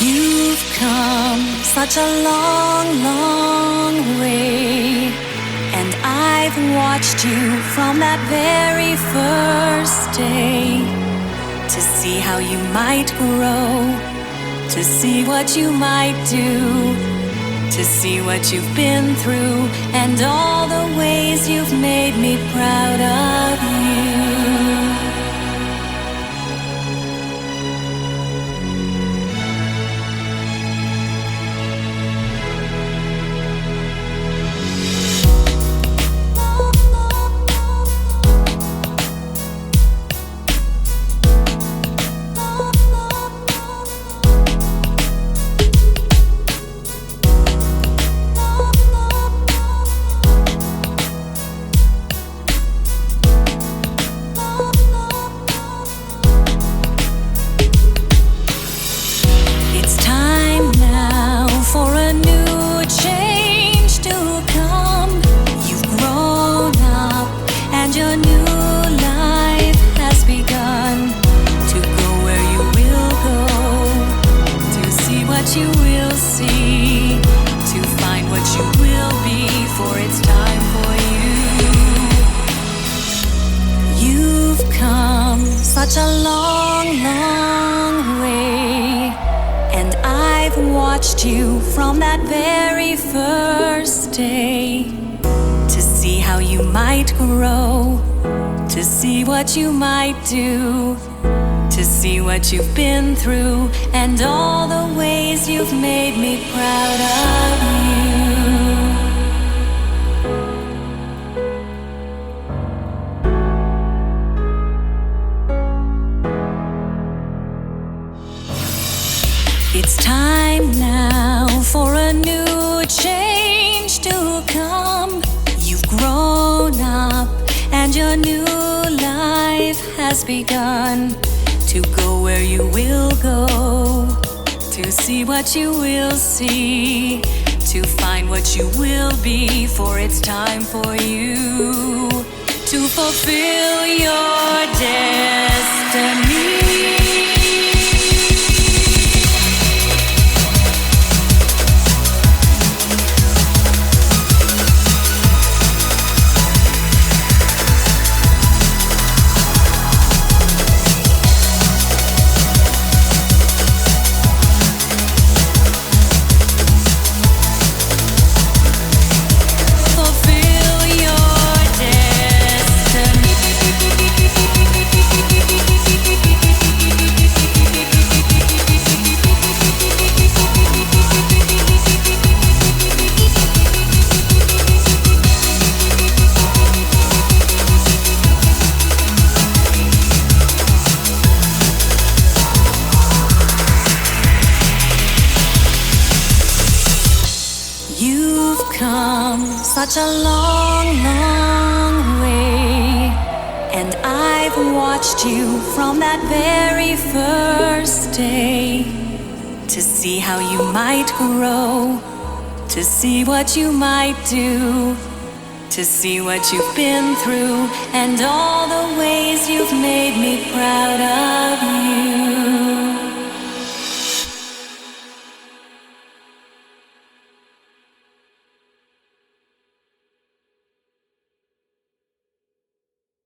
You've come such a long, long way, and I've watched you from that very first day, to see how you might grow, to see what you might do, to see what you've been through, and all the ways you've made me proud of you. You will see, to find what you will be, for it's time for you. You've come such a long, long way, and I've watched you from that very first day, to see how you might grow, to see what you might do, to see what you've been through, and all the ways you've made me proud of you. It's time now for a new change to come. You've grown up and your new life has begun, to go where you will go, to see what you will see, to find what you will be, for it's time for you to fulfill your destiny. You've come such a long, long way, and I've watched you from that very first day, to see how you might grow, to see what you might do, to see what you've been through, and all the ways you've made me proud of you.